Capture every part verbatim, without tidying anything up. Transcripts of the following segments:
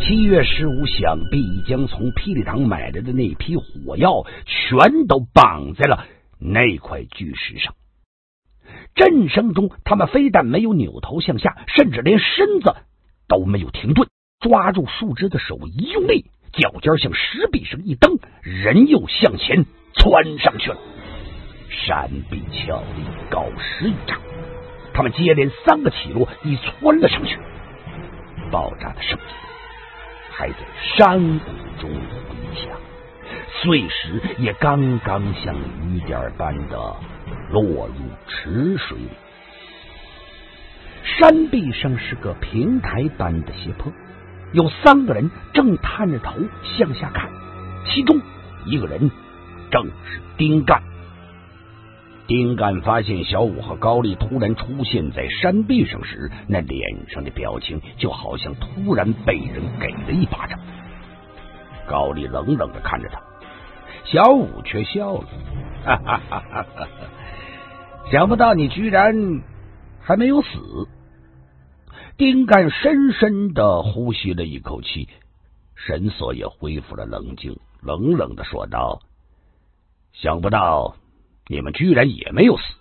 七月十五想必已将从霹雳堂买来的那批火药全都绑在了那块巨石上。震声中，他们非但没有扭头向下，甚至连身子都没有停顿，抓住树枝的手一用力，脚尖向石壁上一蹬，人又向前窜上去了。山壁峭立高十余丈，他们接连三个起落，已窜了上去。爆炸的声音还在山谷中回响，碎石也刚刚像雨点般的落入池水里。山壁上是个平台般的斜坡，有三个人正探着头向下看，其中一个人正是丁干。丁干发现小五和高丽突然出现在山壁上时，那脸上的表情就好像突然被人给了一巴掌。高丽冷冷的看着他，小五却笑了，哈哈哈哈哈！想不到你居然还没有死。丁干深深的呼吸了一口气，神色也恢复了冷静，冷冷的说道：想不到你们居然也没有死。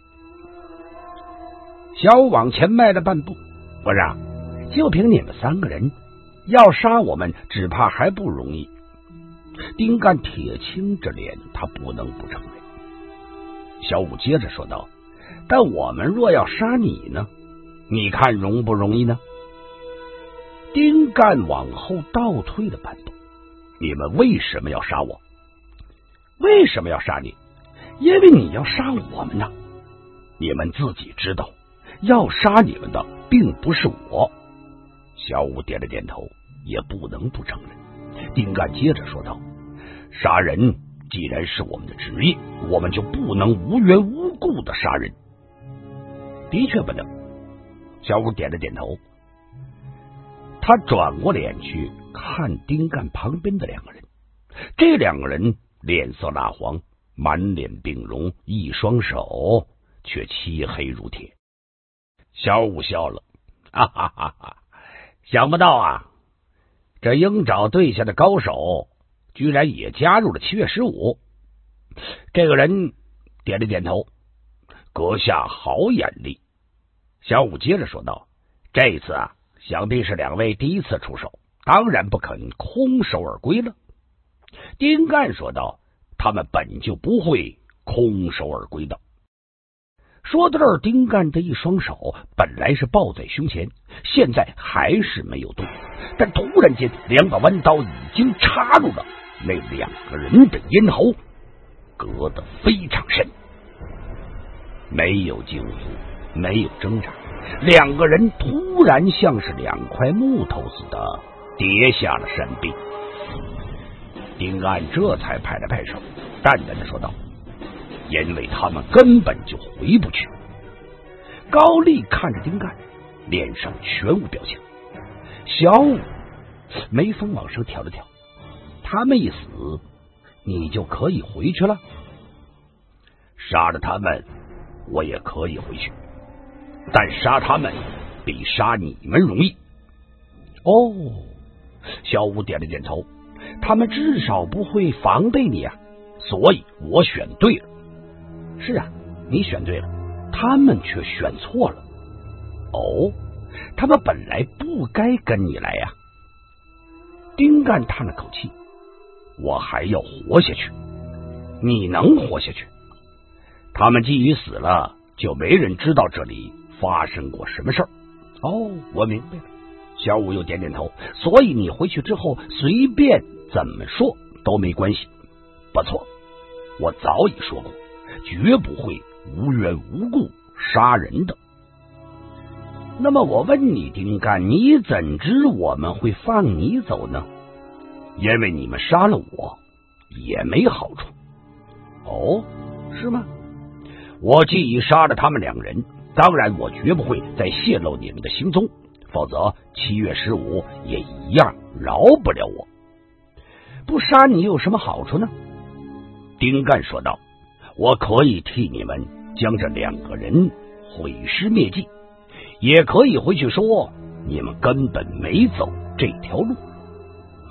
小五往前迈了半步，不是，就凭你们三个人，要杀我们只怕还不容易。丁干铁青着脸，他不能不承认。小五接着说道：但我们若要杀你呢，你看容不容易呢？丁干往后倒退了半步。你们为什么要杀我？为什么要杀你？因为你要杀我们呢。你们自己知道，要杀你们的并不是我。小五点了点头，也不能不承认。丁干接着说道：杀人既然是我们的职业，我们就不能无缘无故的杀人。的确不能。小五点了点头。他转过脸去看丁干旁边的两个人，这两个人脸色蜡黄，满脸病容，一双手却漆黑如铁。小五笑了，哈哈哈哈！想不到啊，这鹰爪队下的高手居然也加入了七月十五。这个人点了点头，阁下好眼力。小五接着说道：这一次啊，想必是两位第一次出手，当然不肯空手而归了。丁干说道：他们本就不会空手而归的。说到这儿，丁干这一双手本来是抱在胸前，现在还是没有动，但突然间两把弯刀已经插入了那两个人的咽喉，隔得非常深。没有惊呼，没有挣扎，两个人突然像是两块木头似的跌下了山壁。丁干这才拍了拍手，淡淡的说道：因为他们根本就回不去。高丽看着丁干，脸上全无表情。小五眉峰往上挑了挑，他们一死，你就可以回去了。杀了他们，我也可以回去，但杀他们比杀你们容易。哦，小五点了点头，他们至少不会防备你啊，所以我选对了。是啊，你选对了，他们却选错了。哦，他们本来不该跟你来呀。丁干叹了口气，我还要活下去。你能活下去？他们既已死了，就没人知道这里发生过什么事儿。哦，我明白了。小五又点点头，所以你回去之后随便怎么说都没关系。不错，我早已说过，绝不会无缘无故杀人的。那么我问你，丁干，你怎知我们会放你走呢？因为你们杀了我也没好处。哦，是吗？我既已杀了他们两人，当然我绝不会再泄露你们的行踪，否则七月十五也一样饶不了我。不杀你有什么好处呢？丁干说道：我可以替你们将这两个人毁尸灭迹，也可以回去说你们根本没走这条路，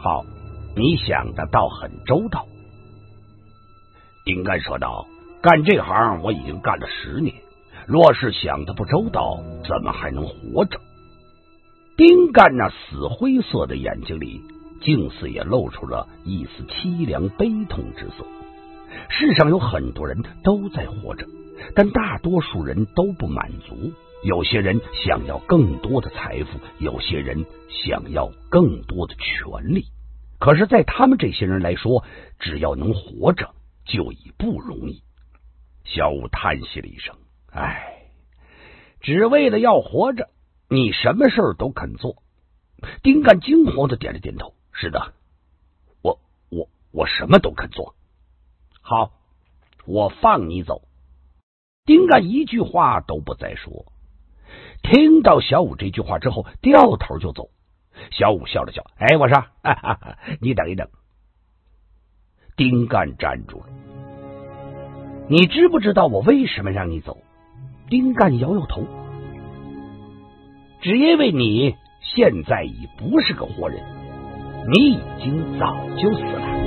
好，你想的倒很周到。丁干说道，干这行我已经干了十年，若是想的不周到，怎么还能活着？丁干那死灰色的眼睛里竟似也露出了一丝凄凉悲痛之色。世上有很多人都在活着，但大多数人都不满足。有些人想要更多的财富，有些人想要更多的权利。可是在他们这些人来说，只要能活着就已不容易。小五叹息了一声，唉，只为了要活着，你什么事儿都肯做。丁干惊慌的点了点头，是的，我我我什么都肯做。好，我放你走。丁干一句话都不再说。听到小五这句话之后，掉头就走。小五笑了笑，哎，我说，哈哈哈，你等一等。丁干站住了。你知不知道我为什么让你走？丁干摇摇头。只因为你现在已不是个活人，你已经早就死了。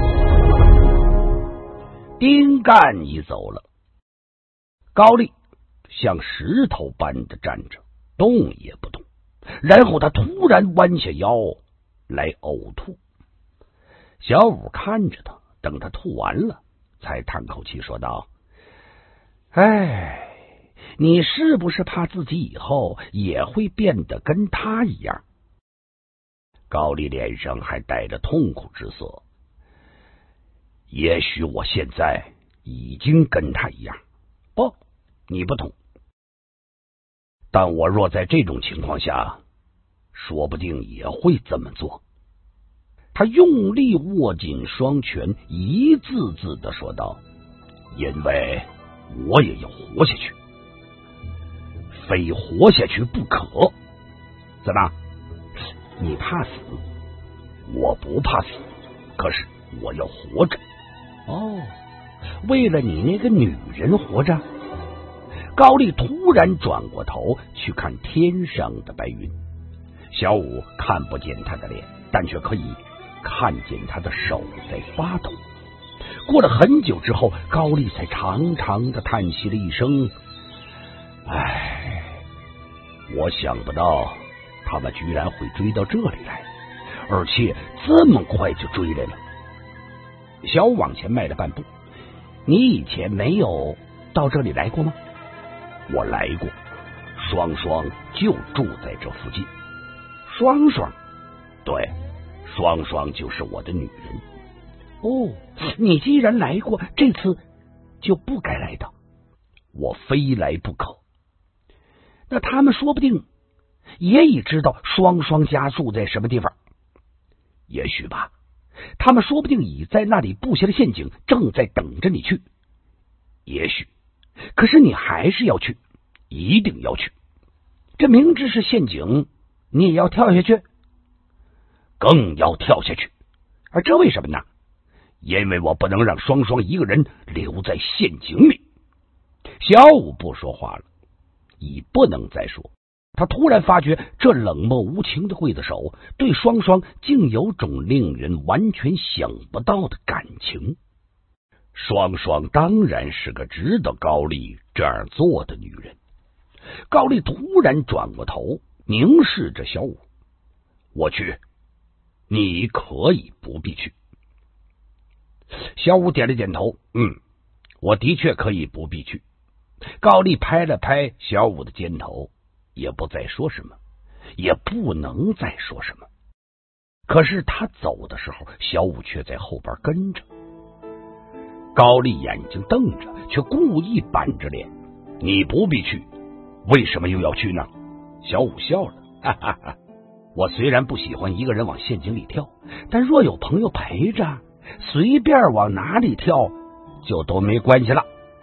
丁干已走了，高丽像石头般的站着，动也不动。然后他突然弯下腰来呕吐。小五看着他，等他吐完了，才叹口气说道：“哎，你是不是怕自己以后也会变得跟他一样？”高丽脸上还带着痛苦之色。也许我现在已经跟他一样。不，你不同。但我若在这种情况下，说不定也会这么做。他用力握紧双拳，一字字的说道：“因为我也要活下去，非活下去不可。怎么？你怕死？我不怕死，可是我要活着。哦，为了你那个女人活着。”高丽突然转过头去看天上的白云。小五看不见他的脸，但却可以看见他的手在发抖。过了很久之后，高丽才长长的叹息了一声：“唉，我想不到他们居然会追到这里来，而且这么快就追来了。”小五往前迈了半步：“你以前没有到这里来过吗？”“我来过，双双就住在这附近。”“双双？”“对，双双就是我的女人。”“哦，你既然来过，这次就不该来的。”“我非来不可。”“那他们说不定也已知道双双家住在什么地方。”“也许吧，他们说不定已在那里布下了陷阱，正在等着你去。”“也许，可是你还是要去，一定要去。这明知是陷阱，你也要跳下去？”“更要跳下去。而这为什么呢？”“因为我不能让双双一个人留在陷阱里。”小五不说话了，已不能再说。他突然发觉，这冷漠无情的刽子手对双双竟有种令人完全想不到的感情。双双当然是个值得高丽这样做的女人。高丽突然转过头，凝视着小五：“我去，你可以不必去。”小五点了点头：“嗯，我的确可以不必去。”高丽拍了拍小五的肩头，也不再说什么，也不能再说什么。可是他走的时候，小五却在后边跟着。高丽眼睛瞪着，却故意板着脸：“你不必去，为什么又要去呢？”小五笑了：“哈哈哈，我虽然不喜欢一个人往陷阱里跳，但若有朋友陪着，随便往哪里跳就都没关系了。”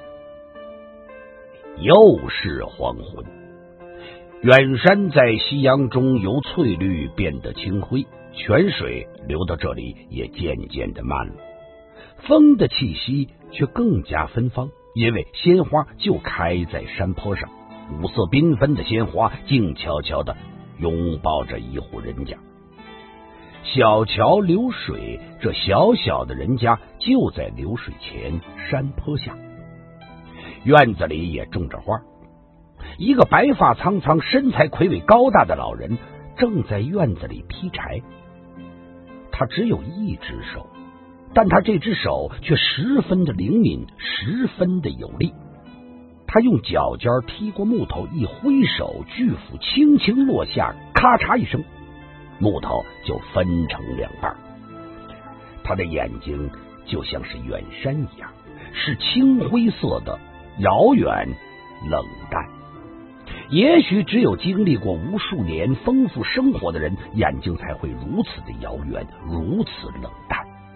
又是黄昏，远山在夕阳中由翠绿变得青灰，泉水流到这里也渐渐的慢了。风的气息却更加芬芳，因为鲜花就开在山坡上，五色缤纷的鲜花静悄悄的拥抱着一户人家。 小桥流水，这小小的人家就在流水前山坡下，院子里也种着花。一个白发苍苍、身材魁伟高大的老人正在院子里劈柴。他只有一只手，但他这只手却十分的灵敏，十分的有力。他用脚尖踢过木头，一挥手，巨斧轻轻落下，咔嚓一声，木头就分成两半。他的眼睛就像是远山一样，是青灰色的，遥远冷淡。也许只有经历过无数年丰富生活的人，眼睛才会如此的遥远，如此冷淡。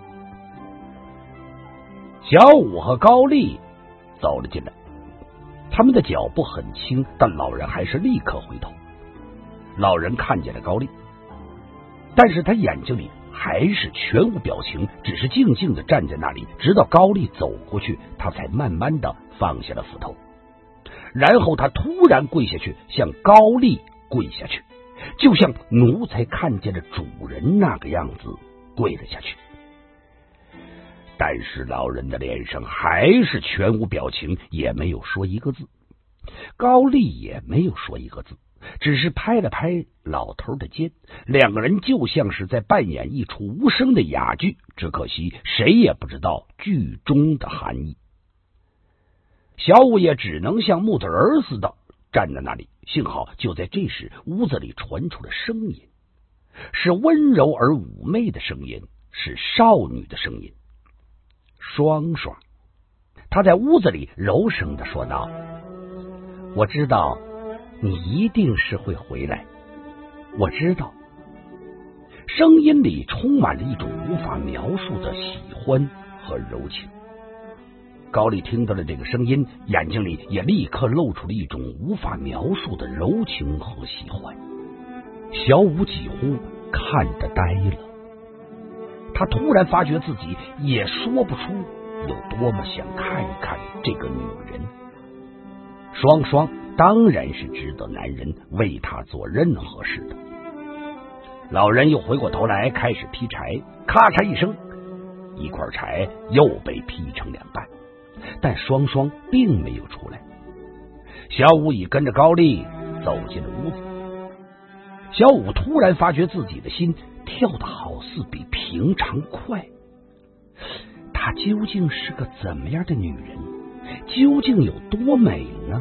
小五和高丽走了进来，他们的脚步很轻，但老人还是立刻回头。老人看见了高丽，但是他眼睛里还是全无表情，只是静静的站在那里，直到高丽走过去，他才慢慢的放下了斧头。然后他突然跪下去，向高丽跪下去，就像奴才看见了主人那个样子跪了下去。但是老人的脸上还是全无表情，也没有说一个字。高丽也没有说一个字，只是拍了拍老头的肩，两个人就像是在扮演一出无声的哑剧，只可惜谁也不知道剧中的含义。小五也只能像木头人似的站在那里。幸好就在这时，屋子里传出了声音，是温柔而妩媚的声音，是少女的声音。双双，她在屋子里柔声的说道：我知道你一定是会回来，我知道。声音里充满了一种无法描述的喜欢和柔情。高丽听到了这个声音，眼睛里也立刻露出了一种无法描述的柔情和喜欢。小五几乎看得呆了，他突然发觉自己也说不出有多么想看一看这个女人。双双当然是值得男人为她做任何事的。老人又回过头来开始劈柴，咔嚓一声，一块柴又被劈成两半，但双双并没有出来。小五已跟着高丽走进了屋子。小五突然发觉自己的心跳得好似比平常快。她究竟是个怎么样的女人？究竟有多美呢？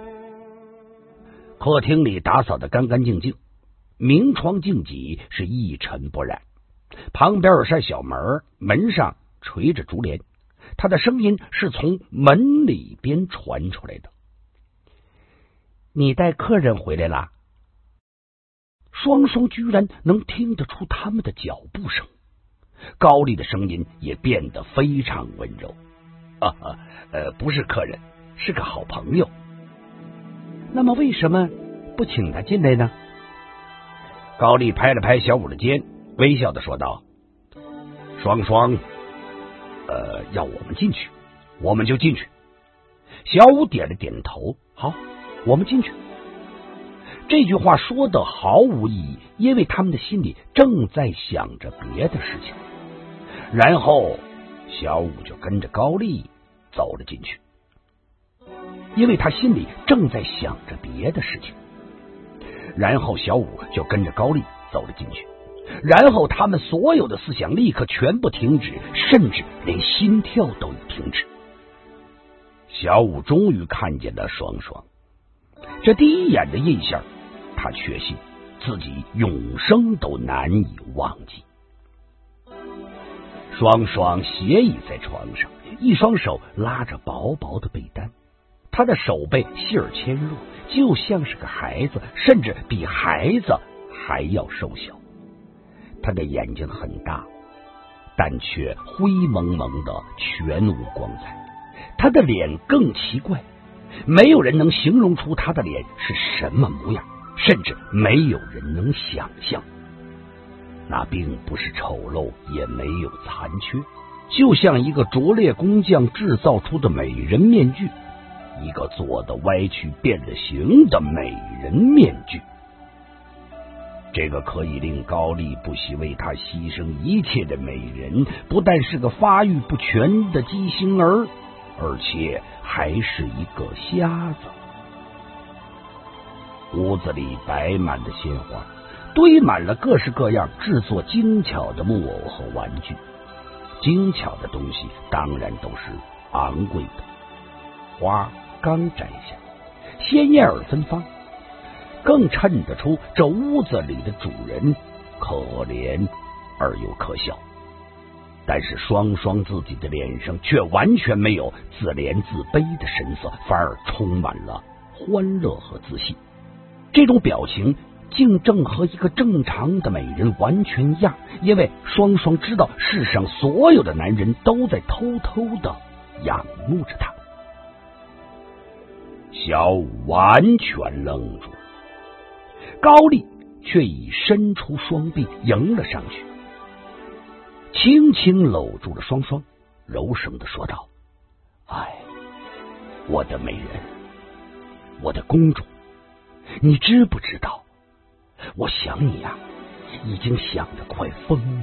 客厅里打扫得干干净净，明窗净几，是一尘不染。旁边有扇小门，门上垂着竹帘。他的声音是从门里边传出来的：你带客人回来啦？双双居然能听得出他们的脚步声。高丽的声音也变得非常温柔：啊啊，呃，不是客人，是个好朋友。那么为什么不请他进来呢？高丽拍了拍小五的肩，微笑的说道：双双呃，要我们进去，我们就进去。小五点了点头，好，我们进去。这句话说的毫无意义，因为他们的心里正在想着别的事情。然后小五就跟着高丽走了进去，因为他心里正在想着别的事情。然后小五就跟着高丽走了进去。然后他们所有的思想立刻全部停止，甚至连心跳都已停止。小五终于看见了双双，这第一眼的印象，他确信自己永生都难以忘记。双双斜倚在床上，一双手拉着薄薄的被单，他的手背细而纤弱，就像是个孩子，甚至比孩子还要瘦小。他的眼睛很大，但却灰蒙蒙的，全无光彩。他的脸更奇怪，没有人能形容出他的脸是什么模样，甚至没有人能想象。那并不是丑陋，也没有残缺，就像一个拙劣工匠制造出的美人面具，一个做的歪曲变了形的美人面具。 这个可以令高丽不惜为他牺牲一切的美人，不但是个发育不全的畸形儿，而且还是一个瞎子。屋子里摆满了鲜花，堆满了各式各样制作精巧的木偶和玩具。精巧的东西当然都是昂贵的，花刚摘下，鲜艳而芬芳，更衬得出这屋子里的主人可怜而又可笑。但是双双自己的脸上却完全没有自怜自卑的神色，反而充满了欢乐和自信。这种表情竟正和一个正常的美人完全一样，因为双双知道世上所有的男人都在偷偷的仰慕着她。小五完全愣住，高丽却已伸出双臂迎了上去，轻轻搂住了双双，柔声的说道：哎，我的美人，我的公主，你知不知道，我想你呀、啊，已经想得快疯了。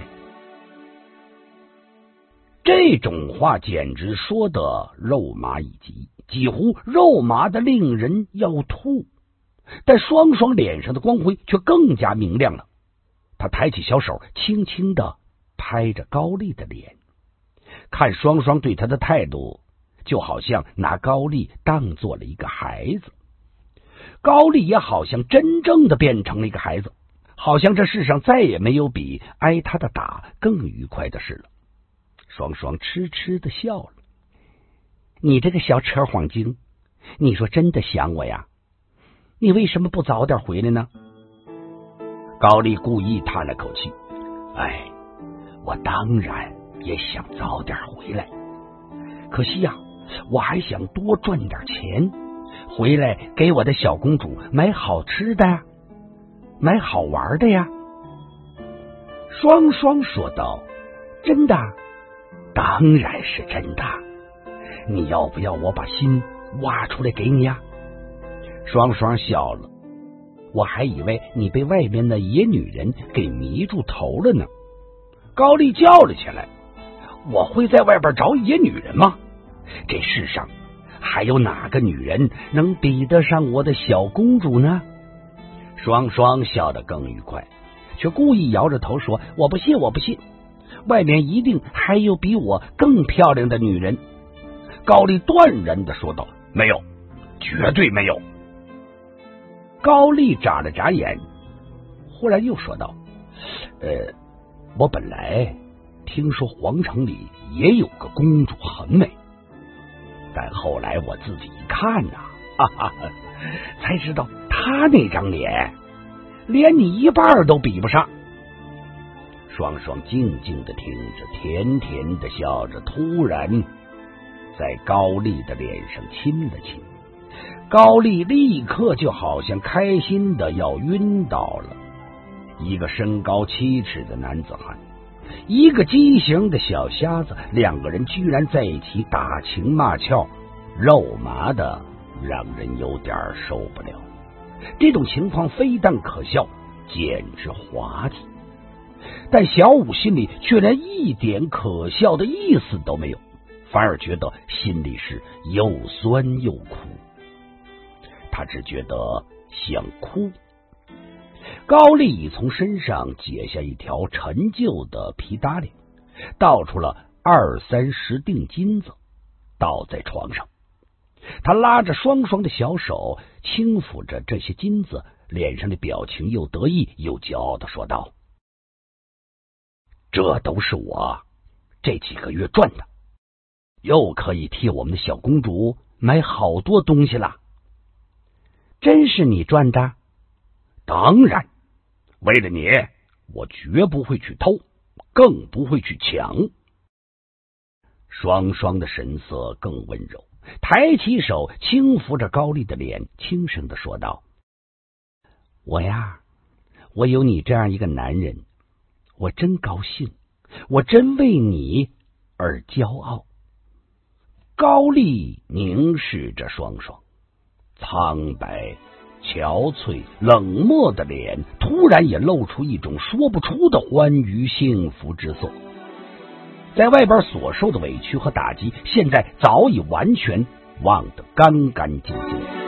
这种话简直说得肉麻以极，几乎肉麻的令人要吐。但双双脸上的光辉却更加明亮了，他抬起小手，轻轻的拍着高丽的脸，看双双对他的态度，就好像拿高丽当做了一个孩子。高丽也好像真正的变成了一个孩子，好像这世上再也没有比挨他的打更愉快的事了。双双痴痴的笑了。你这个小扯谎精，你说真的想我呀？你为什么不早点回来呢？高丽故意叹了口气，哎，我当然也想早点回来，可惜呀、啊，我还想多赚点钱，回来给我的小公主买好吃的呀，买好玩的呀。双双说道：真的？当然是真的，你要不要我把心挖出来给你呀？双双笑了，我还以为你被外面的野女人给迷住头了呢。高丽叫了起来，我会在外边找野女人吗？这世上还有哪个女人能比得上我的小公主呢？双双笑得更愉快，却故意摇着头说：我不信，我不信，外面一定还有比我更漂亮的女人。高丽断然的说道：没有，绝对没有。高丽眨了眨眼，忽然又说道：呃，我本来听说皇城里也有个公主很美，但后来我自己一看呐、啊，哈哈，才知道她那张脸连你一半都比不上。双双静静的听着，甜甜的笑着，突然在高丽的脸上亲了亲。高丽立刻就好像开心的要晕倒了。一个身高七尺的男子汉，一个畸形的小瞎子，两个人居然在一起打情骂俏，肉麻的让人有点受不了。这种情况非但可笑，简直滑稽。但小五心里却连一点可笑的意思都没有，反而觉得心里是又酸又苦。他只觉得想哭。高丽已从身上解下一条陈旧的皮搭裢，倒出了二三十锭金子，倒在床上。他拉着双双的小手，轻抚着这些金子，脸上的表情又得意又骄傲的说道：这都是我这几个月赚的，又可以替我们的小公主买好多东西了。真是你赚的？当然，为了你，我绝不会去偷，更不会去抢。双双的神色更温柔，抬起手轻抚着高丽的脸，轻声的说道：我呀，我有你这样一个男人，我真高兴，我真为你而骄傲。高丽凝视着双双，苍白憔悴冷漠的脸突然也露出一种说不出的欢愉幸福之色。在外边所受的委屈和打击，现在早已完全忘得干干净净。